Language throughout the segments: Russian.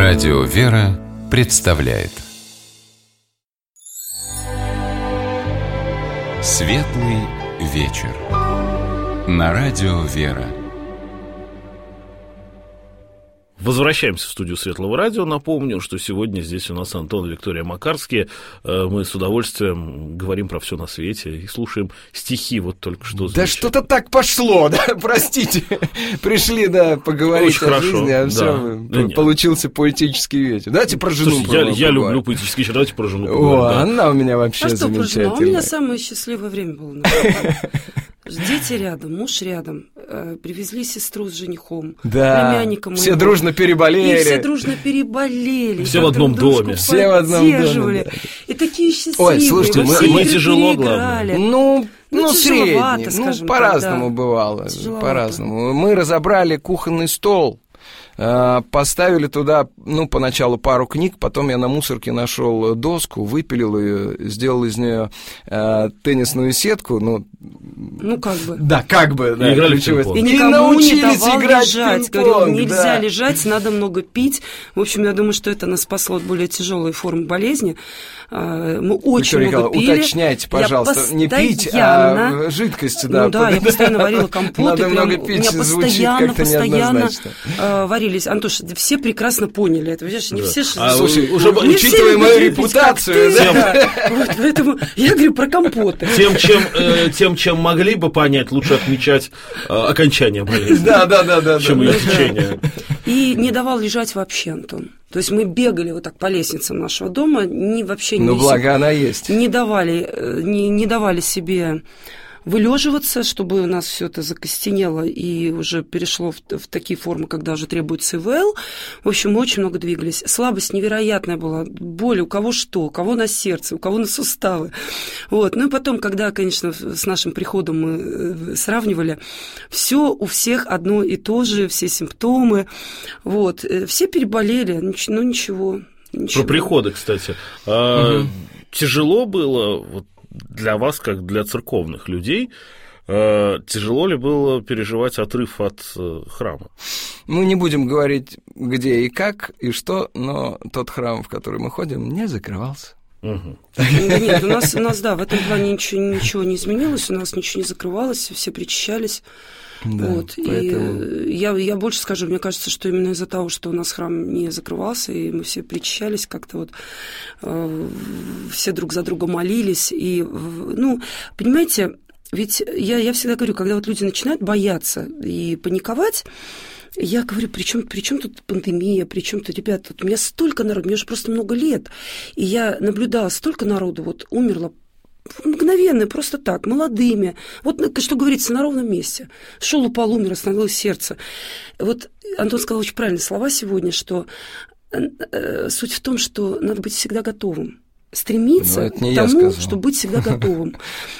Радио «Вера» представляет Светлый вечер на Радио «Вера». Возвращаемся в студию Светлого радио. Напомню, что сегодня здесь у нас Антон и Виктория Макарские. Мы с удовольствием говорим про все на свете и слушаем стихи. Вот только что звучали. Да что-то так пошло, да, простите. Пришли, да, поговорить очень о жизни, а все, получился поэтический вечер. Давайте про жену. Слушайте, я люблю поэтический вечер, давайте про жену поговорим. О, она у меня вообще замечательная. У меня самое счастливое время было. Дети рядом, муж рядом, привезли сестру с женихом, племянника моего. Все дружно переболели. И все дружно переболели. Все в одном доме. Все в одном доме. И такие счастливые. Ой, слушайте, мы тяжело, главное. Ну, средний, по-разному бывало, по-разному. Мы разобрали кухонный стол. Поставили туда, поначалу пару книг, потом я на мусорке нашел доску, выпилил ее, сделал из нее теннисную сетку, как бы. Да, как бы, да. Играли в пинг-понг. И никому не давал лежать. Говорил, нельзя лежать, надо много пить. В общем, я думаю, что это нас спасло от более тяжелой формы болезни. Мы очень много пили. Уточняйте, пожалуйста, не пить, а жидкость, да. Я постоянно варила компоты. Надо много пить, звучит как-то неоднозначно. Варились. Антош, все прекрасно поняли это. Видишь, не все... Слушай, уже учитывая мою репутацию, поэтому я говорю про компоты. Тем, чем могли бы понять, лучше отмечать окончание болезни. Да. Чем ее течение. И не давал лежать вообще, Антон. То есть мы бегали вот так по лестницам нашего дома, вообще не... благо она есть. Не давали себе вылеживаться, чтобы у нас все это закостенело и уже перешло в такие формы, когда уже требуется ИВЛ. В общем, мы очень много двигались. Слабость невероятная была, боль у кого что, у кого на сердце, у кого на суставы. Вот. Ну и потом, когда, конечно, с нашим приходом мы сравнивали, все у всех одно и то же, все симптомы. Вот. Все переболели, но ничего. Про приходы, кстати. Тяжело было для вас, как для церковных людей, тяжело ли было переживать отрыв от храма? Мы не будем говорить, где и как, и что, но тот храм, в который мы ходим, не закрывался. Нет, у нас, в этом плане ничего не изменилось, у нас ничего не закрывалось, все причащались. Да, поэтому... И я больше скажу, мне кажется, что именно из-за того, что у нас храм не закрывался, и мы все причащались, как-то все друг за друга молились. И, понимаете, ведь я всегда говорю, когда люди начинают бояться и паниковать, я говорю, при чем тут пандемия, при чем тут, ребята, у меня столько народу, мне уже просто много лет, и я наблюдала, столько народу умерло мгновенно, просто так, молодыми. Что говорится, на ровном месте. Шел, упал, умер, остановилось сердце. Антон сказал очень правильные слова сегодня, что суть в том, что надо быть всегда готовым. Стремиться к тому, чтобы быть всегда готовым.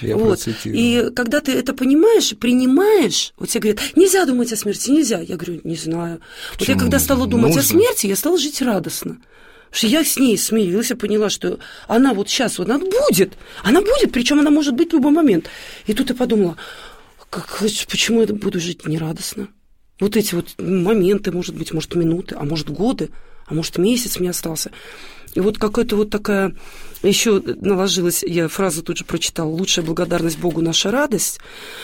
И когда ты это понимаешь, принимаешь, тебе говорят, нельзя думать о смерти, нельзя. Я говорю, не знаю. Я когда стала думать о смерти, я стала жить радостно. Что я с ней смирилась, я поняла, что она сейчас она будет, причем она может быть в любой момент. И тут я подумала, почему я буду жить нерадостно? Эти моменты, может минуты, а может годы, а может месяц мне остался. И какая-то такая еще наложилась, я фразу тут же прочитала, лучшая благодарность Богу наша радость.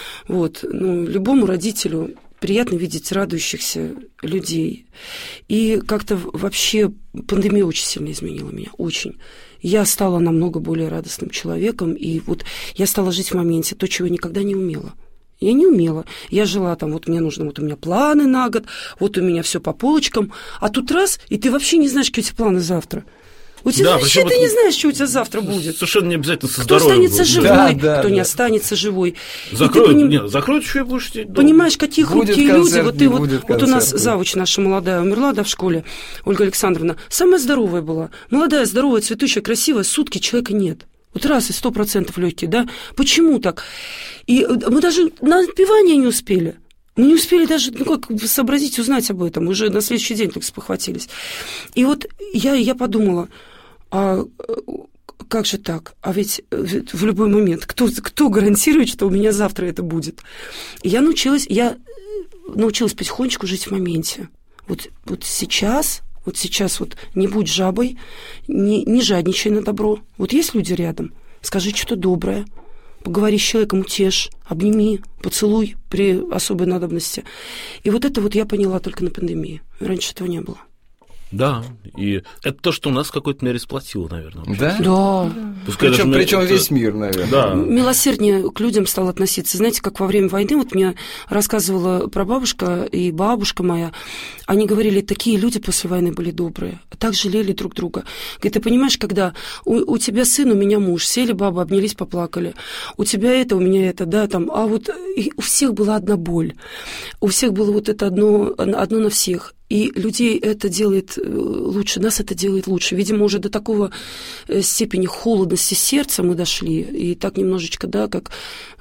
Любому родителю приятно видеть радующихся людей. И как-то вообще пандемия очень сильно изменила меня, очень. Я стала намного более радостным человеком, и я стала жить в моменте, то, чего я никогда не умела. Я не умела. Я жила мне нужно, у меня планы на год, у меня все по полочкам, а тут раз, и ты вообще не знаешь, какие у тебя планы завтра. У тебя вообще ты не знаешь, что у тебя завтра будет. Совершенно не обязательно со здоровьем. Кто останется живой, кто не останется живой. Закроют, что я буду сидеть дома. Понимаешь, какие хрупкие люди. У нас завуч наша молодая умерла, в школе, Ольга Александровна. Самая здоровая была. Молодая, здоровая, цветущая, красивая. Сутки человека нет. Раз и 100% легкие, да? Почему так? И мы даже на отпевание не успели. Мы не успели даже сообразить, узнать об этом. Уже на следующий день только спохватились. И я подумала, а как же так? А ведь в любой момент кто гарантирует, что у меня завтра это будет? И я научилась потихонечку жить в моменте. Вот сейчас Вот сейчас вот не будь жабой, не жадничай на добро. Вот есть люди рядом, скажи что-то доброе, поговори с человеком, утешь, обними, поцелуй при особой надобности. И вот это вот я поняла только на пандемии. Раньше этого не было. Да, и это то, что нас в какой-то мере сплотило, наверное. Да? Да. Причем весь мир, наверное. Да. Милосерднее к людям стал относиться. Знаете, как во время войны, вот мне рассказывала прабабушка и бабушка моя, они говорили, такие люди после войны были добрые, так жалели друг друга. Говорит, ты понимаешь, когда у тебя сын, у меня муж, сели бабы, обнялись, поплакали, у тебя это, у меня это, да, там, а вот у всех была одна боль, у всех было вот это одно на всех. И людей это делает лучше, нас это делает лучше. Видимо, уже до такого степени холодности сердца мы дошли. И так немножечко, да, как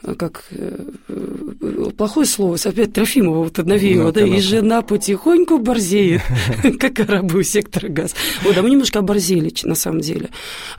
плохое слово, опять Трофимова вот навеяло, да, и жена потихоньку борзеет, как арабы у сектора ГАЗ. Вот, а мы немножко оборзели, на самом деле.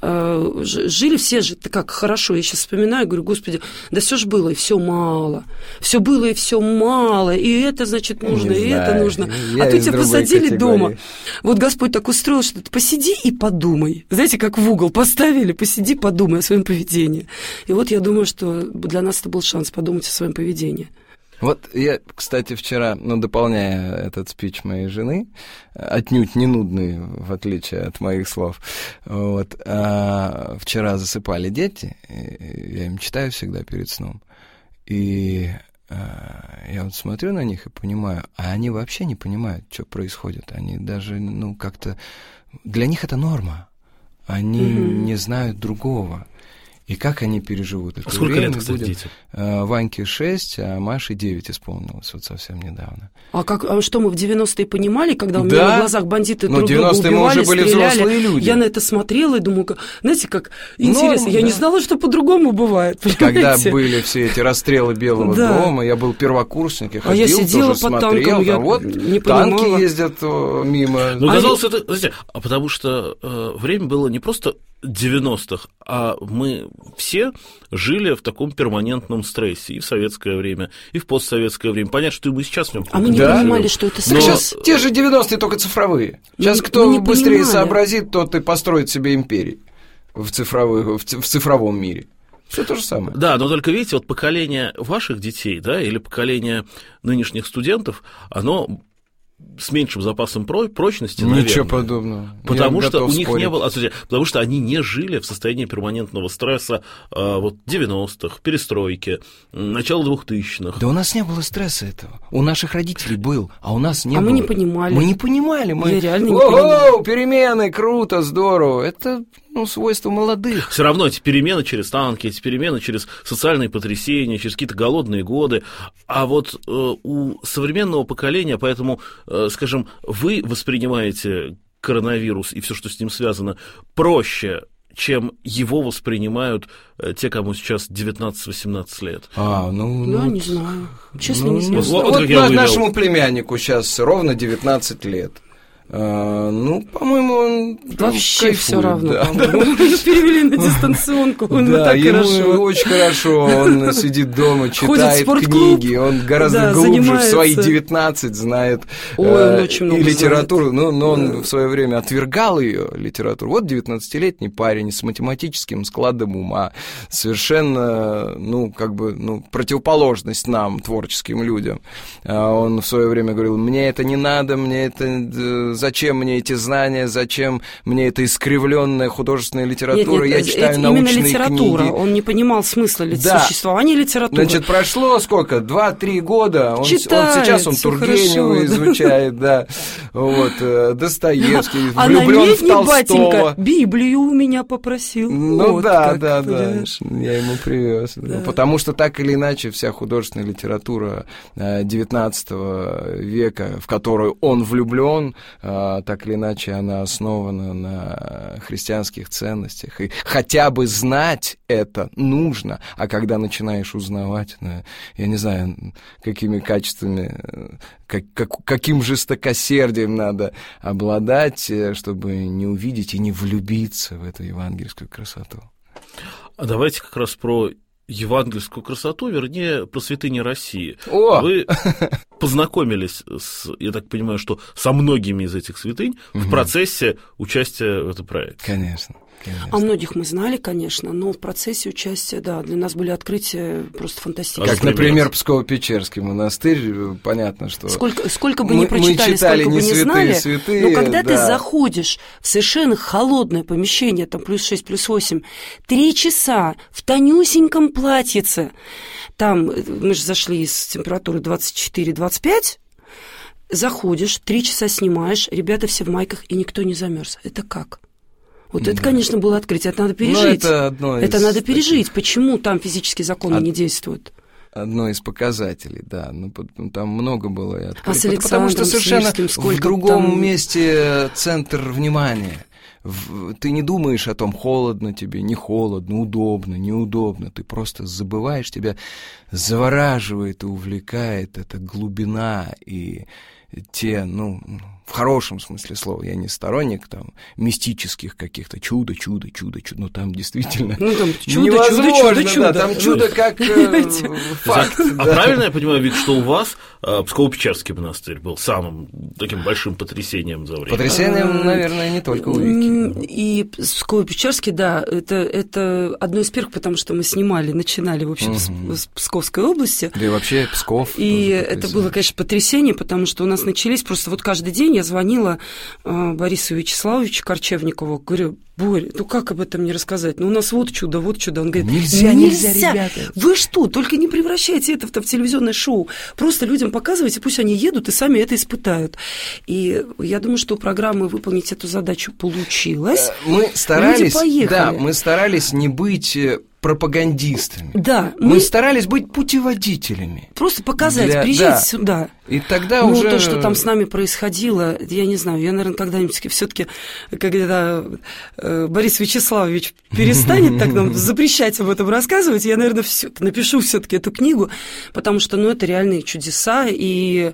Жили все же как хорошо. Я сейчас вспоминаю, говорю, господи, да все ж было, и все мало. Все было, и все мало. И это, значит, нужно, и это нужно. А тут тебя посадили дома. Вот Господь так устроил, что ты посиди и подумай. Знаете, как в угол поставили, посиди, подумай о своем поведении. И вот я думаю, что для нас это был шанс подумать о своем поведении. Вот я, кстати, вчера, дополняя этот спич моей жены, отнюдь не нудный, в отличие от моих слов, вот, вчера засыпали дети, я им читаю всегда перед сном, и я вот смотрю на них и понимаю, а они вообще не понимают, что происходит. Они даже, как-то... Для них это норма. Они не знают другого. И как они переживут это сколько время? Лет, кстати, детям? Ваньке 6, а Маше 9 исполнилось вот совсем недавно. А что мы в 90-е понимали, когда у меня на глазах бандиты друг друга убивали, мы уже были стреляли? Взрослые люди. Я на это смотрела и думаю, знаете, как интересно. Я не знала, что по-другому бывает. Когда были все эти расстрелы Белого дома, я был первокурсник, я ходил, я сидела тоже под смотрел, танком, я вот не танки понимала. ездят мимо. Казалось, это, знаете, потому что время было не просто 90-х, а мы все жили в таком перманентном стрессе и в советское время, и в постсоветское время. Понятно, что и мы сейчас в нем. А мы не понимали, что это стресс. Сейчас те же 90-е, только цифровые. Сейчас кто быстрее сообразит, тот и построит себе империи в цифровом мире. Все то же самое. Да, но только видите, вот поколение ваших детей, да, или поколение нынешних студентов, оно с меньшим запасом прочности, наверное. Ничего подобного. Потому что у них не было, потому что они не жили в состоянии перманентного стресса вот 90-х, перестройки, начала 2000-х. Да у нас не было стресса этого. У наших родителей был, а у нас не было. А мы не понимали. Мы не понимали. Я реально не понимала. Перемены, круто, здорово. Это свойство молодых. Все равно эти перемены через танки, эти перемены через социальные потрясения, через какие-то голодные годы. А вот у современного поколения, поэтому, скажем, вы воспринимаете коронавирус и все, что с ним связано, проще, чем его воспринимают те, кому сейчас 19-18 лет. Я не знаю. Честно, не знаю. Вот нашему племяннику сейчас ровно 19 лет. По-моему, он вообще все равно. Перевели на дистанционку, да, ему очень хорошо. Он сидит дома, читает книги, он гораздо глубже в свои 19 знает и литературу. Но он в свое время отвергал ее литературу. Вот 19-летний парень с математическим складом ума, совершенно, противоположность нам, творческим людям. Он в свое время говорил: мне это не надо, мне это... Зачем мне эти знания, зачем мне эта искривленная художественная литература? Я читаю научные именно литература. книги. Он не понимал смысла существования литературы. Значит, прошло сколько? 2-3 года. Читает, сейчас Тургенева изучает, да. Вот, Достоевский, влюблен в Толстого. Батенька Библию у меня попросил. Да. Я ему привез. Да. Потому что так или иначе вся художественная литература XIX века, в которую он влюблен, так или иначе она основана на христианских ценностях. И хотя бы знать это нужно, а когда начинаешь узнавать, я не знаю, какими качествами, каким жестокосердием надо обладать, чтобы не увидеть и не влюбиться в эту евангельскую красоту. А давайте как раз про евангельскую красоту, вернее, про святыни России. О! Вы познакомились, я так понимаю, что со многими из этих святынь в процессе участия в этом проекте. Конечно. О многих мы знали, конечно, но в процессе участия, да, для нас были открытия просто фантастические. Как, например, Псково-Печерский монастырь, понятно, что... Сколько бы ни прочитали, сколько бы ни знали, но когда ты заходишь в совершенно холодное помещение, там +6, +8, 3 часа в тонюсеньком платьице, там, мы же зашли с температуры 24-25, заходишь, 3 часа снимаешь, ребята все в майках, и никто не замерз. Это как? Вот это, конечно, было открытие, это надо пережить. Это надо пережить, почему там физические законы не действуют. Одно из показателей, да. Ну, там много было и открытий. Потому что совершенно в другом месте центр внимания. Ты не думаешь о том, холодно тебе, не холодно, удобно, неудобно. Ты просто забываешь, тебя завораживает и увлекает эта глубина и те, в хорошем смысле слова, я не сторонник там мистических каких-то чудо, но там действительно там чудо, там чудо как факт. А правильно я понимаю, Вик, что у вас Псково-Печерский монастырь был самым таким большим потрясением за время? Потрясением, наверное, не только у Вики. И Псково-Печерский, да, это одно из первых, потому что мы начинали, в общем, с Псковской области. Да и вообще Псков. И это было, конечно, потрясение, потому что у нас начались просто вот каждый день я звонила Борису Вячеславовичу Корчевникову, говорю: Борь, как об этом не рассказать? У нас вот чудо. Он говорит: нельзя, ребята. Вы что, только не превращайте это в телевизионное шоу. Просто людям показывайте, пусть они едут и сами это испытают. И я думаю, что у программы выполнить эту задачу получилось. Мы старались не быть пропагандистами. Да. Мы старались быть путеводителями. Просто показать, приезжайте сюда. И тогда уже... то, что там с нами происходило, я не знаю, я, наверное, когда-нибудь все-таки, когда Борис Вячеславович перестанет так нам запрещать об этом рассказывать, я, наверное, напишу все-таки эту книгу, потому что, это реальные чудеса, и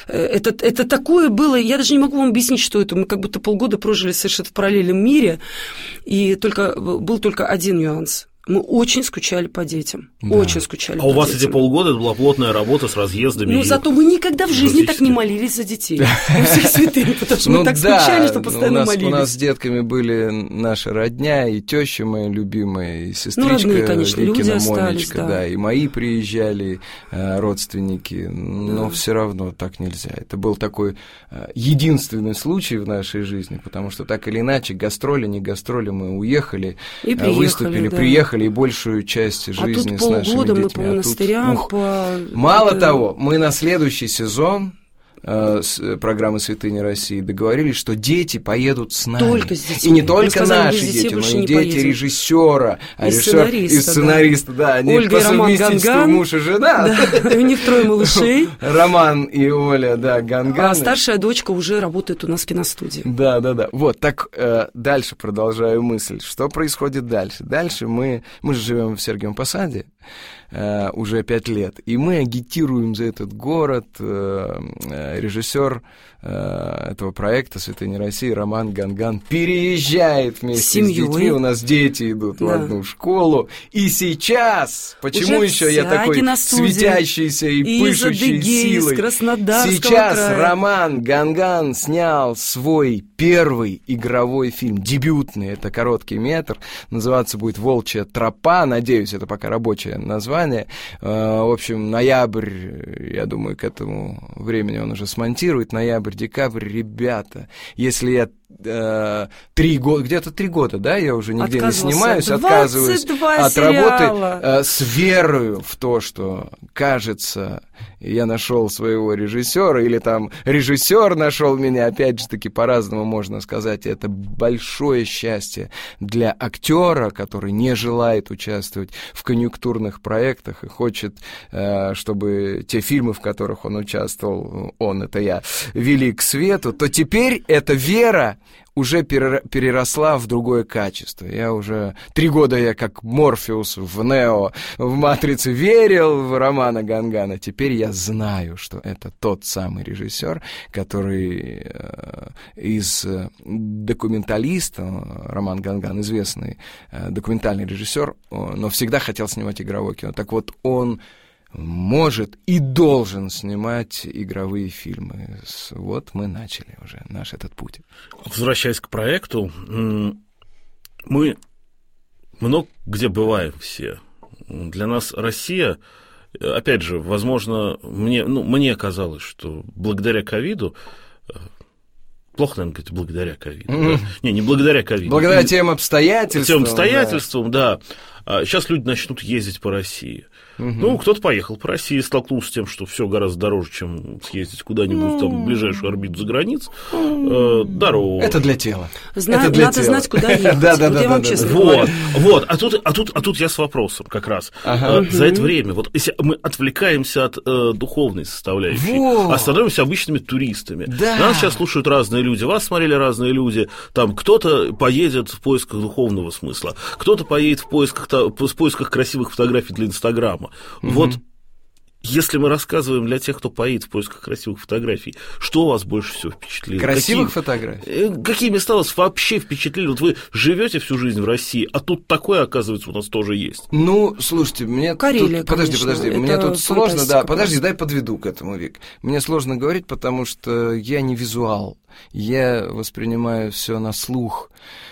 это такое было, я даже не могу вам объяснить, что это. Мы как будто полгода прожили совершенно в параллельном мире, и был только один нюанс. Мы очень скучали по детям. Да. Очень скучали по детям. А у вас эти полгода это была плотная работа с разъездами. Зато мы никогда в жизни так не молились за детей. Мы все святые, потому что мы так скучали, что постоянно молились. У нас с детками были наша родня, и теща моя любимая, и сестричка Викина Монечка, да, и мои приезжали родственники, но все равно так нельзя. Это был такой единственный случай в нашей жизни, потому что так или иначе, гастроли, не гастроли, мы уехали, выступили, приехали, и большую часть жизни с нашими детьми. Мы по монастырям, Мало того, мы на следующий сезон с программы «Святыни России» договорились, что дети поедут с нами. Только с детьми. И не только наши дети, но и дети режиссера, и сценариста, да, они Ольга по совместительству муж и жена. Да, у них 3 малышей. Роман и Оля, да, Ганган. А старшая дочка уже работает у нас в киностудии. Да. Вот, так дальше продолжаю мысль. Что происходит дальше? Дальше мы же живем в Сергиевом Посаде уже 5 лет, и мы агитируем за этот город. Режиссер этого проекта «Святыни России» Роман Ганган переезжает вместе с детьми. У нас дети идут в одну школу. И сейчас, почему уже еще я такой светящийся и пышущий силой? Сейчас края. Роман Ганган снял свой первый игровой фильм, дебютный, это короткий метр, называться будет «Волчья тропа», надеюсь, это пока рабочее название. В общем, ноябрь, я думаю, к этому времени он уже смонтирует, ноябрь-декабрь, ребята, если я 3 года, где-то 3 года, да, я уже нигде не снимаюсь, отказываюсь от работы с верою в то, что, кажется, я нашел своего режиссера, или там режиссер нашел меня, опять же таки, по-разному можно сказать, это большое счастье для актера, который не желает участвовать в конъюнктурных проектах и хочет, чтобы те фильмы, в которых он участвовал, это я, вели к свету, то теперь эта вера уже переросла в другое качество. Я уже 3 года я как Морфеус в Нео, в «Матрице» верил в Романа Гангана. Теперь я знаю, что это тот самый режиссер, который из документалиста, Роман Ганган, известный документальный режиссер, но всегда хотел снимать игровое кино. Так вот, он может и должен снимать игровые фильмы. Вот мы начали уже наш этот путь. Возвращаясь к проекту, мы много где бываем все. Для нас Россия, опять же, возможно, мне казалось, что благодаря ковиду, плохо, наверное, говорить, благодаря ковиду. Да? Не благодаря ковиду. Благодаря тем обстоятельствам. Тем обстоятельствам, да. Сейчас люди начнут ездить по России. Ну, кто-то поехал по России, столкнулся с тем, что все гораздо дороже, чем съездить куда-нибудь там в ближайшую орбиту за границу. Дорога. Это для тела. Надо знать, куда ехать. Да. Вот. А тут я с вопросом как раз. За это время, вот если мы отвлекаемся от духовной составляющей, а становимся обычными туристами. Нас сейчас слушают разные люди, вас смотрели разные люди. Там кто-то поедет в поисках духовного смысла, кто-то поедет в поисках красивых фотографий для Инстаграма. Вот если мы рассказываем для тех, кто поедет в поисках красивых фотографий, что вас больше всего впечатлило? Красивых фотографий? Какие места вас вообще впечатлили? Вот вы живете всю жизнь в России, а тут такое, оказывается, у нас тоже есть. Ну, слушайте, мне Карелия, тут... Подожди, мне тут сложно, подожди, дай подведу к этому, Вик. Мне сложно говорить, потому что я не визуал, я воспринимаю все на слух.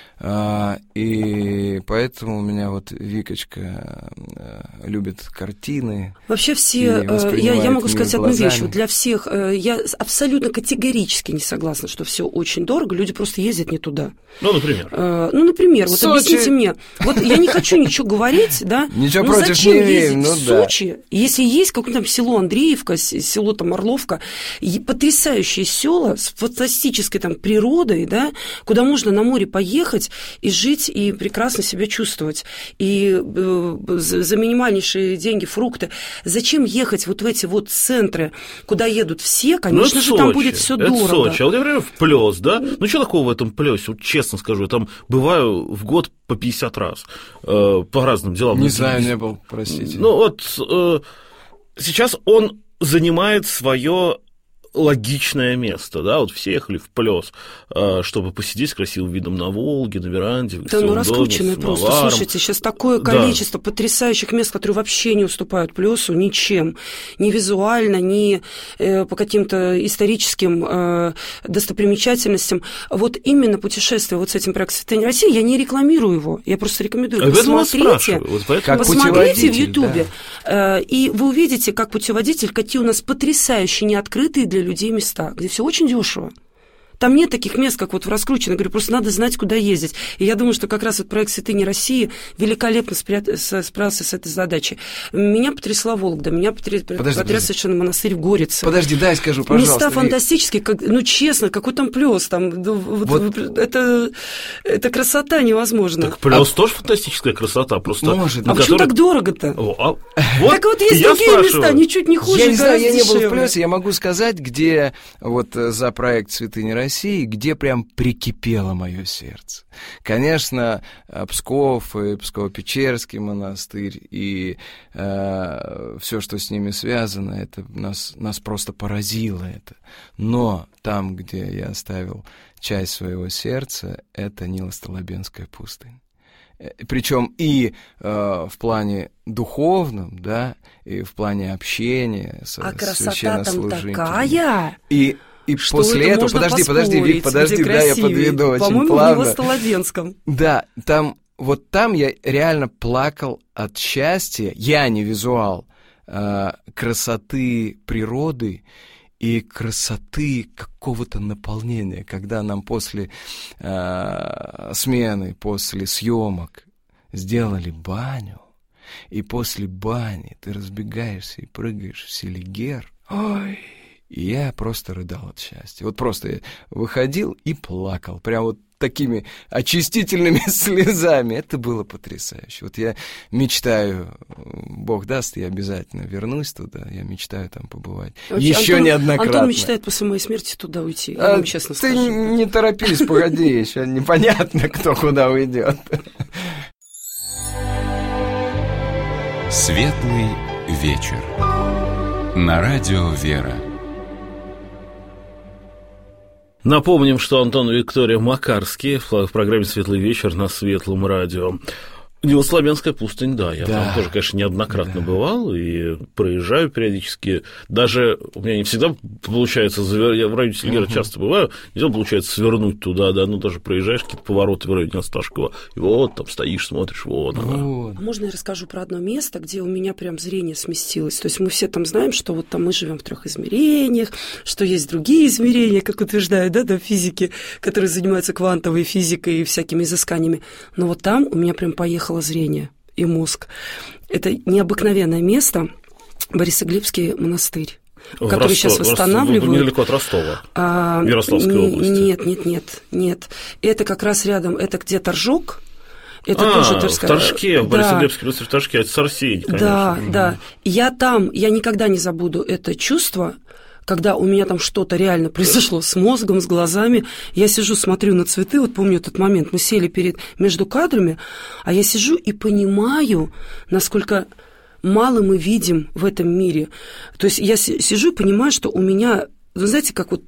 И поэтому у меня вот Викочка любит картины. Вообще все, я могу сказать одну вещь, вот для всех, я абсолютно категорически не согласна, что все очень дорого, люди просто ездят не туда. Ну, например? Вот Сочи. Объясните мне, вот я не хочу ничего говорить, да, ничего против зачем не ездить имеем, в Сочи, если есть какое-то там село Андреевка, село там Орловка, потрясающие села с фантастической там природой, да, куда можно на море поехать и жить, и прекрасно себя чувствовать. И за минимальнейшие деньги фрукты. Зачем ехать вот в эти вот центры, куда едут все? Конечно же, там будет все дорого. Это Сочи. А вот я, например, в Плёс, да? Ну, что такого в этом Плёсе? Вот честно скажу, я там бываю в год по 50 раз. По разным делам. Не знаю, не был, простите. Ну, вот сейчас он занимает свое логичное место, да, вот все ехали в Плёс, чтобы посидеть с красивым видом на Волге, на веранде, в гостевом доме, раскрученное просто, слушайте, сейчас такое количество потрясающих мест, которые вообще не уступают Плёсу ничем, ни визуально, ни по каким-то историческим достопримечательностям. Вот именно путешествие вот с этим проектом «Святыня России», я не рекламирую его, я просто рекомендую. Посмотрите в Ютубе, и вы увидите, как путеводитель, какие у нас потрясающие, неоткрытые для людей места, где все очень дешево. Там нет таких мест, как вот в раскрученном. Говорю, просто надо знать, куда ездить. И я думаю, что как раз вот проект «Святыня России» великолепно справился с этой задачей. Меня потрясла Вологда, меня потряс совершенно монастырь в Горице. Подожди, дай скажу, пожалуйста. Места фантастические, честно, какой там Плёс, там, это красота невозможная. Так Плёс тоже фантастическая красота, просто... Может, почему так дорого-то? Так вот есть другие места, ничуть не хуже. Я не знаю, я не был в Плёсе, я могу сказать, где вот за проект «Святыня России», где прям прикипело мое сердце. Конечно, Псков и Псково-Печерский монастырь и все, что с ними связано, это нас просто поразило это. Но там, где я оставил часть своего сердца, это Нило-Столобенская пустынь. Причем и в плане духовном, да, и в плане общения со священнослужителями. А красота там такая! И что после этого, подожди, Вик, да, я подведу очень плавно. По-моему, в Столобенском. Да, там я реально плакал от счастья, я не визуал, красоты природы и красоты какого-то наполнения, когда нам после смены, после съемок сделали баню, и после бани ты разбегаешься и прыгаешь в Селигер. Ой! И я просто рыдал от счастья. Вот просто я выходил и плакал. Прям вот такими очистительными слезами. Это было потрясающе. Вот я мечтаю, Бог даст, я обязательно вернусь туда, я мечтаю там побывать. Еще неоднократно. Антон мечтает после моей смерти туда уйти, я вам честно скажу. Ты не торопись, погоди, еще непонятно, кто куда уйдет. Светлый вечер. На радио «Вера». Напомним, что Антон и Виктория Макарские в программе «Светлый вечер» на Светлом радио. Новославянская пустынь, да, я там тоже, конечно, неоднократно бывал и проезжаю периодически. Даже у меня не всегда получается, я в районе Селигера часто бываю, не всегда получается свернуть туда, да, ну даже проезжаешь какие-то повороты в районе Осташкова, и вот там стоишь, смотришь, вот она. Можно я расскажу про одно место, где у меня прям зрение сместилось? То есть мы все там знаем, что вот там мы живем в 3 измерениях, что есть другие измерения, как утверждают, да, физики, которые занимаются квантовой физикой и всякими изысканиями. Но вот там у меня прям поехало зрение и мозг. Это необыкновенное место, Борисоглебский монастырь, который сейчас восстанавливают. Недалеко от Ростова, в Ярославской области. Нет. Это как раз рядом, это где Торжок. Это тоже Тверская. В Торжке, в Борисоглебске, в Торжке, это Сарсень, конечно. Да. Я никогда не забуду это чувство, когда у меня там что-то реально произошло с мозгом, с глазами, я сижу, смотрю на цветы, вот помню этот момент, мы сели между кадрами, а я сижу и понимаю, насколько мало мы видим в этом мире. То есть я сижу и понимаю, что у меня, вы знаете, как вот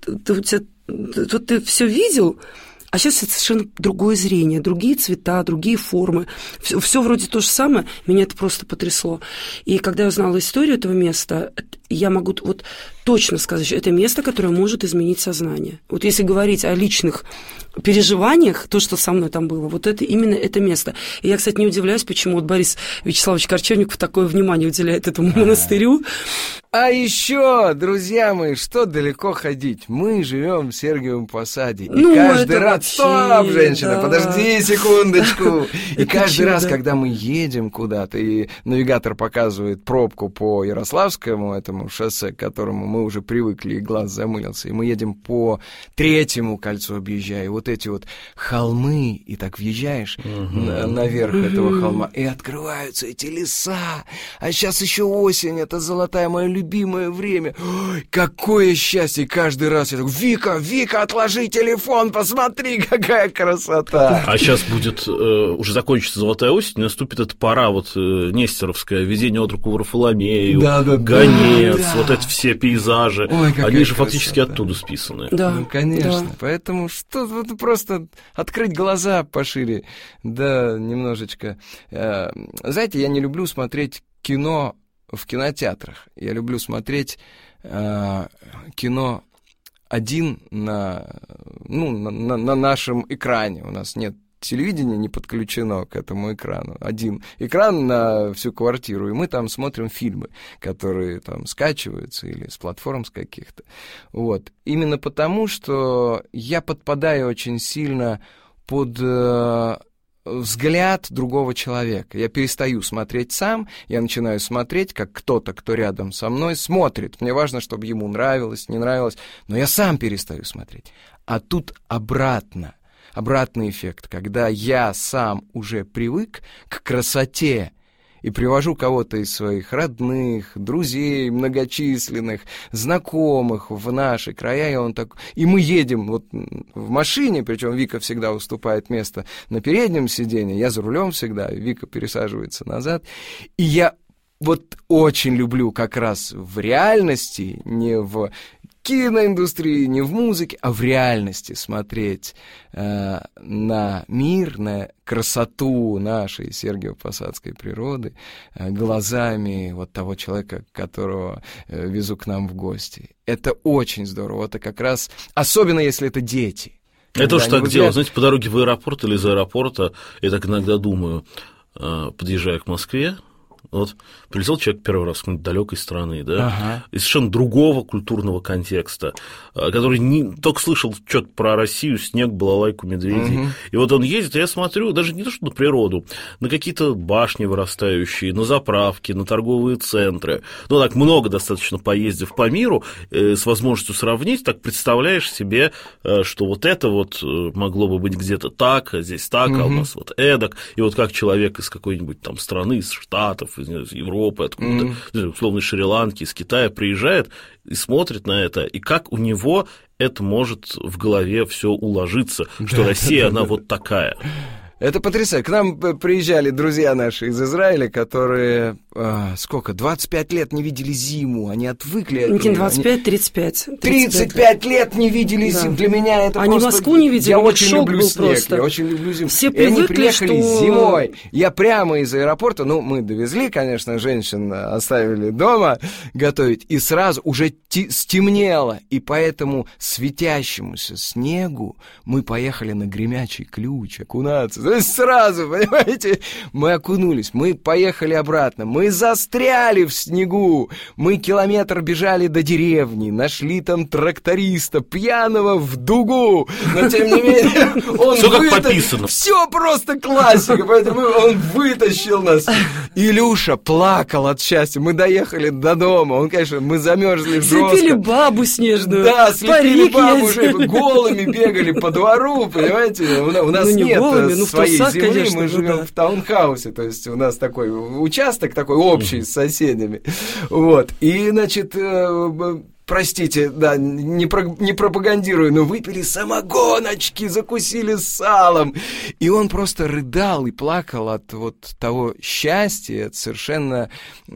ты все видел, а сейчас это совершенно другое зрение, другие цвета, другие формы. Все вроде то же самое, меня это просто потрясло. И когда я узнала историю этого места, я могу вот точно сказать, что это место, которое может изменить сознание. Вот если говорить о личных переживаниях, то, что со мной там было, вот это именно это место. И я, кстати, не удивляюсь, почему вот Борис Вячеславович Корчевников такое внимание уделяет этому монастырю. А еще, друзья мои, что далеко ходить? Мы живем в Сергиевом Посаде. И каждый раз... Стоп, женщина, подожди секундочку. И каждый раз, когда мы едем куда-то, и навигатор показывает пробку по Ярославскому этому шоссе, к которому мы уже привыкли, и глаз замылился, и мы едем по 3-му кольцу, объезжая, и вот эти вот холмы, и так въезжаешь наверх этого холма, и открываются эти леса. А сейчас еще осень, это золотая моя любимое время. Ой, какое счастье! Каждый раз я такой: Вика, отложи телефон, посмотри, какая красота! А сейчас будет, уже закончится золотая осень, наступит эта пора вот нестеровская, введение от руку Варфоломею, Гонец, вот эти все пейзажи. Ой, они же фактически оттуда списаны. Да, ну, конечно. Да. Поэтому что вот просто открыть глаза пошире, да, немножечко. Знаете, я не люблю смотреть кино в кинотеатрах. Я люблю смотреть кино один на нашем экране. У нас нет телевидения, не подключено к этому экрану. Один экран на всю квартиру, и мы там смотрим фильмы, которые там скачиваются или с платформ с каких-то. Вот. Именно потому, что я подпадаю очень сильно под взгляд другого человека. Я перестаю смотреть сам, я начинаю смотреть, как кто-то, кто рядом со мной, смотрит. Мне важно, чтобы ему нравилось, не нравилось, но я сам перестаю смотреть. А тут обратный эффект, когда я сам уже привык к красоте и привожу кого-то из своих родных, друзей, многочисленных, знакомых в наши края, и мы едем вот в машине, причем Вика всегда уступает место на переднем сиденье, я за рулем всегда, Вика пересаживается назад, и я вот очень люблю как раз в реальности, не в киноиндустрии, не в музыке, а в реальности смотреть на мир, на красоту нашей Сергиево-Посадской природы глазами вот того человека, которого везу к нам в гости. Это очень здорово. Это как раз, особенно если это дети. Я тоже так делаю, знаете, по дороге в аэропорт или из аэропорта, я так иногда думаю, подъезжая к Москве, Вот прилетел человек первый раз с какой-нибудь далекой страны, да, из совершенно другого культурного контекста, который только слышал что-то про Россию, снег, балалайку, медведей. И вот он едет, и я смотрю, даже не то, что на природу, на какие-то башни вырастающие, на заправки, на торговые центры. Ну, так много достаточно поездив по миру, с возможностью сравнить, так представляешь себе, что вот это вот могло бы быть где-то так, а здесь так, а у нас вот эдак. И вот как человек из какой-нибудь там страны, из Штатов, из Европы, откуда-то, условно, из Шри-Ланки, из Китая приезжает и смотрит на это, и как у него это может в голове все уложиться, что Россия, она вот такая. Это потрясающе. К нам приезжали друзья наши из Израиля, которые, 25 лет не видели зиму, они отвыкли от нее. 25, 35. 35 лет не видели зиму. Для меня это они просто... Москву не видели, я очень люблю снег, просто. Я очень люблю зиму. Все привыкли, и они приехали что... зимой. Я прямо из аэропорта, мы довезли, конечно, женщин оставили дома готовить, и сразу уже стемнело, и по этому светящемуся снегу мы поехали на Гремячий Ключ окунаться. То есть сразу, понимаете, мы окунулись, мы поехали обратно, мы застряли в снегу, мы километр бежали до деревни, нашли там тракториста, пьяного в дугу, но тем не менее он все как пописано. Все просто классика, поэтому он вытащил нас. Илюша плакал от счастья, мы доехали до дома, он, конечно, мы замерзли жестко. Слепили бабу снежную. Да, слепили бабу, уже голыми бегали по двору, понимаете, у нас нет своей земли, конечно, мы живем в таунхаусе, то есть у нас такой участок такой общий с соседями, вот, и, значит, простите, да, не пропагандирую, но выпили самогоночки, закусили салом. И он просто рыдал и плакал от вот того счастья, от совершенно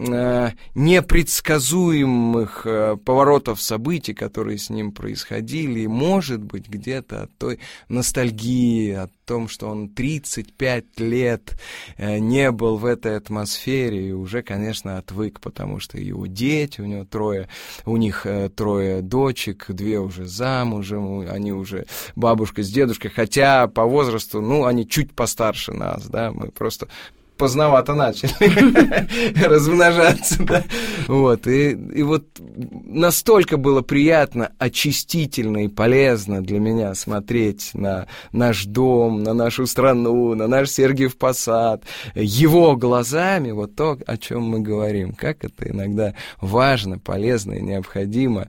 непредсказуемых поворотов событий, которые с ним происходили. И, может быть, где-то от той ностальгии, от том, что он 35 лет не был в этой атмосфере и уже, конечно, отвык, потому что его дети, у него у них трое дочек, 2 уже замужем, они уже бабушка с дедушкой, хотя по возрасту, они чуть постарше нас, да, мы просто поздновато начали размножаться, да, вот, и вот настолько было приятно, очистительно и полезно для меня смотреть на наш дом, на нашу страну, на наш Сергиев Посад, его глазами, вот то, о чем мы говорим, как это иногда важно, полезно и необходимо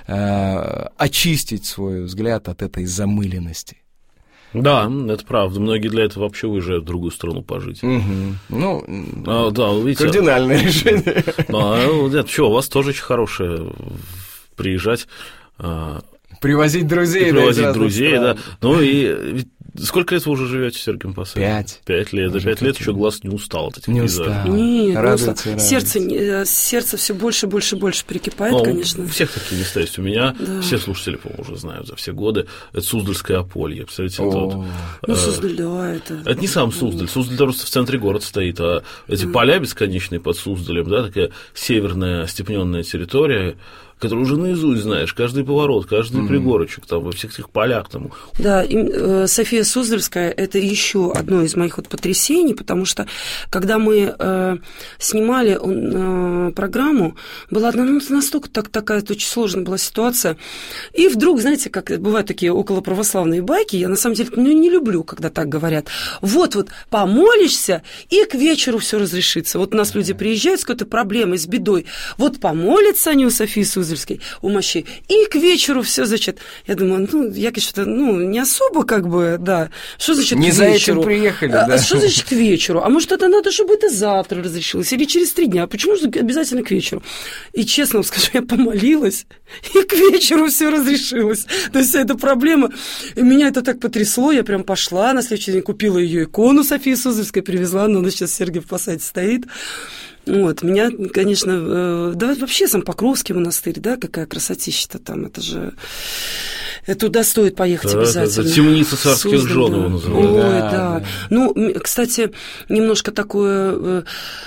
очистить свой взгляд от этой замыленности. Да, это правда. Многие для этого вообще уезжают в другую страну пожить. Да, видите, кардинальное решение. Нет, у вас тоже очень хорошее приезжать. Привозить друзей. Привозить друзей, да. И сколько лет вы уже живете в Сергиевом Посаде? 5 лет. За 5 лет еще глаз не устал от этих пейзажей. Нет, радуется. Сердце все больше прикипает, конечно. У всех такие места есть. У меня все слушатели, по-моему, уже знают за все годы. Это Суздальское Аполье. Представляете, Суздаль, да, это... Это не сам Суздаль. Суздаль просто в центре города стоит, а эти поля бесконечные под Суздалем, да, такая северная остепненная территория, который уже наизусть знаешь, каждый поворот, каждый пригорочек, там, во всех этих полях. Там. Да, и София Суздальская – это еще одно из моих потрясений, потому что, когда мы снимали программу, была настолько такая очень сложная была ситуация, и вдруг, знаете, как бывают такие околоправославные байки, я на самом деле не люблю, когда так говорят, вот помолишься, и к вечеру все разрешится. Вот у нас люди приезжают с какой-то проблемой, с бедой, вот помолятся они у Софии Суздальской, у мощей, и к вечеру все, значит, я думаю, я, конечно, не особо, да, что значит не к вечеру? Не за этим приехали, да. Что значит к вечеру? А может, это надо, чтобы это завтра разрешилось, или через 3 дня, почему же обязательно к вечеру? И честно вам скажу, я помолилась, и к вечеру все разрешилось. То есть, эта проблема, и меня это так потрясло, я прям пошла, на следующий день купила ее икону Софии Суздальской, привезла, но она сейчас в Сергиевом Посаде стоит. Меня, конечно, да, вообще сам Покровский монастырь, да, какая красотища-то там, это же... Туда стоит поехать обязательно. Это темница царских жен его называют. Ой, да. Кстати, немножко такое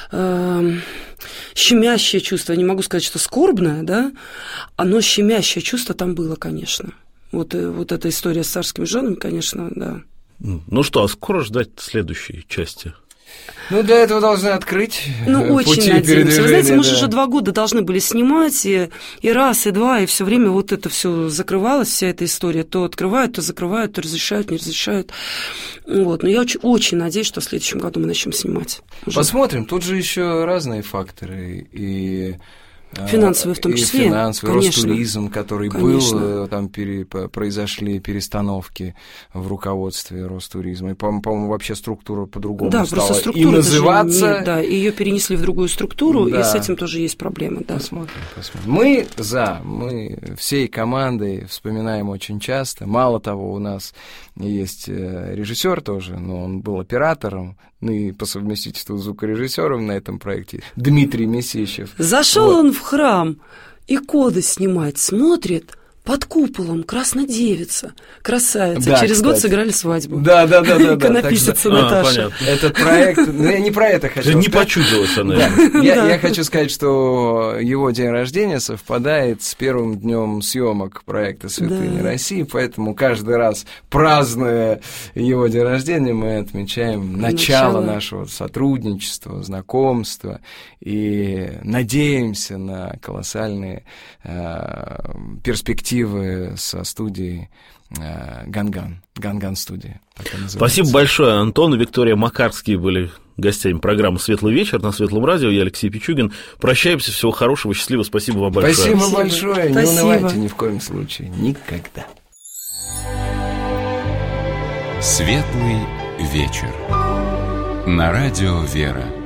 щемящее чувство, не могу сказать, что скорбное, да, но щемящее чувство там было, конечно. Вот эта история с царскими женами, конечно, да. Ну что, а скоро ждать следующей части? Ну, для этого должны открыть очень пути надеемся. передвижения. Вы знаете, мы же да. уже 2 года должны были снимать, и раз, и два, и все время вот это все закрывалось, вся эта история. То открывают, то закрывают, то разрешают, не разрешают. Вот. Но я очень надеюсь, что в следующем году мы начнем снимать. Посмотрим. Тут же еще разные факторы. И финансовые в том числе. И финансовый, конечно. Ростуризм, который был, там произошли перестановки в руководстве Ростуризма. И, по-моему, вообще структура по-другому стала. Просто структура и называться. Нет, да, ее перенесли в другую структуру, и с этим тоже есть проблемы. Да. Посмотрим. Мы всей командой вспоминаем очень часто. Мало того, у нас есть режиссер тоже, но он был оператором, и по совместительству звукорежиссером на этом проекте, Дмитрий Месищев. Зашел он в храм, иконы снимать, смотрит, под куполом краснодевица, красавица. Да, Через год сыграли свадьбу. Да. Иконописица Наташа. Этот проект, я не про это хочу сказать. Не почудилась она. Я хочу сказать, что его день рождения совпадает с первым днем съемок проекта «Святыни России», поэтому каждый раз, празднуя его день рождения, мы отмечаем начало нашего сотрудничества, знакомства и надеемся на колоссальные перспективы со студией Ганган студии. Спасибо большое, Антон и Виктория Макарские были гостями программы «Светлый вечер» на Светлом радио. Я Алексей Пичугин. Прощаемся. Всего хорошего, счастливо. Спасибо вам большое. Спасибо большое. Не унывайте ни в коем случае. Никогда. «Светлый вечер» на радио «Вера».